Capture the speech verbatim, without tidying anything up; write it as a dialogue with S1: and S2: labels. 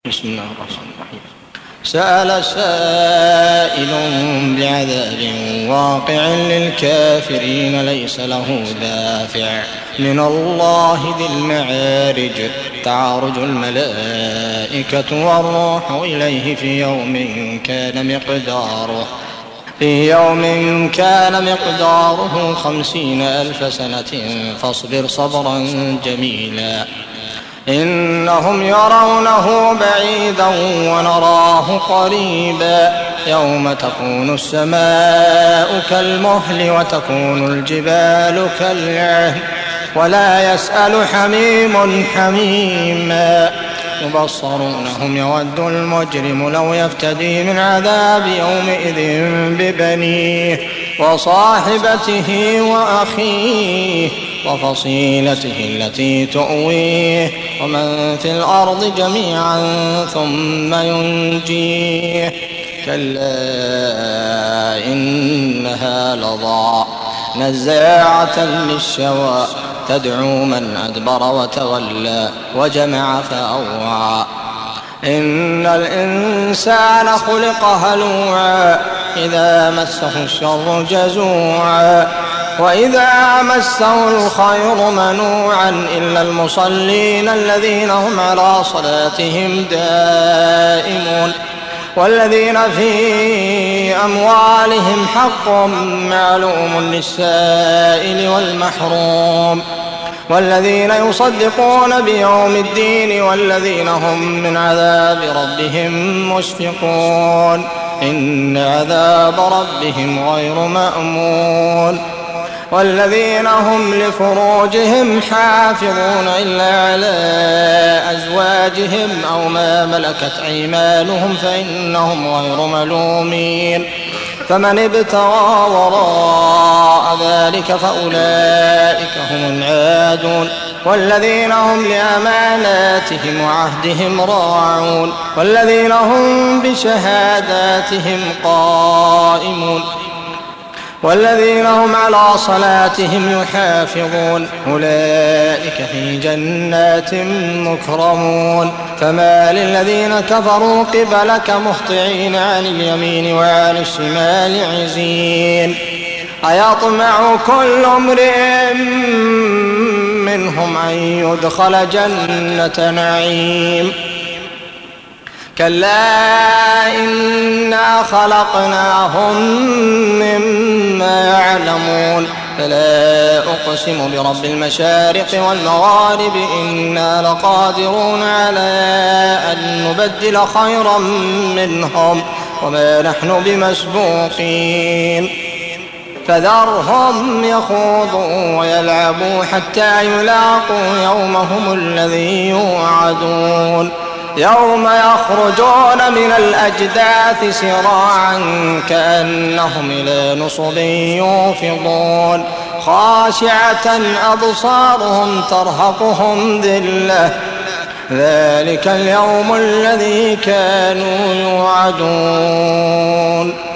S1: بسم الله الرحمن الرحيم. سأل سائل بعذاب واقع للكافرين ليس له دافع من الله ذي المعارج تعرج الملائكة والروح إليه في يوم كان مقداره في يوم كان مقداره خمسين ألف سنة فاصبر صبرا جميلا إنهم يرونه بعيدا ونراه قريبا يوم تكون السماء كالمهل وتكون الجبال كالعهن ولا يسأل حميم حميما يبصرونهم يود المجرم لو يفتدي من عذاب يومئذ ببنيه وصاحبته وأخيه وفصيلته التي تؤويه ومن في الأرض جميعا ثم ينجيه كلا إنها لظى نزاعة للشوى تدعو من أدبر وتولى وجمع فأوعى إن الإنسان خلق هلوعا إذا مسه الشر جزوعا وإذا مسه الخير منوعا إلا المصلين الذين هم على صلاتهم دائمون والذين في أموالهم حق معلوم للسائل والمحروم والذين يصدقون بيوم الدين والذين هم من عذاب ربهم مشفقون إن عذاب ربهم غير مأمون والذين هم لفروجهم حافظون إلا على أزواجهم أو ما ملكت أيمانهم فإنهم غير ملومين فمن ابتغى وراء ذلك فأولئك هم العادون والذين هم لأماناتهم وعهدهم راعون والذين هم بشهاداتهم قائمون والذين هم على صلاتهم يحافظون أولئك في جنات مكرمون فما للذين كفروا قبلك مهطعين عن اليمين وعن الشمال عزين أيطمع كل امرئ منهم أن يدخل جنة نعيم كلا إنا خلقناهم مما يعلمون فلا أقسم برب المشارق والمغارب إنا لقادرون على أن نبدل خيرا منهم وما نحن بمسبوقين فذرهم يخوضوا ويلعبوا حتى يلاقوا يومهم الذي يوعدون يوم يخرجون من الأجداث سراعا كأنهم إلى نصب يوفضون خاشعة أبصارهم ترهقهم ذلة ذلك اليوم الذي كانوا يوعدون.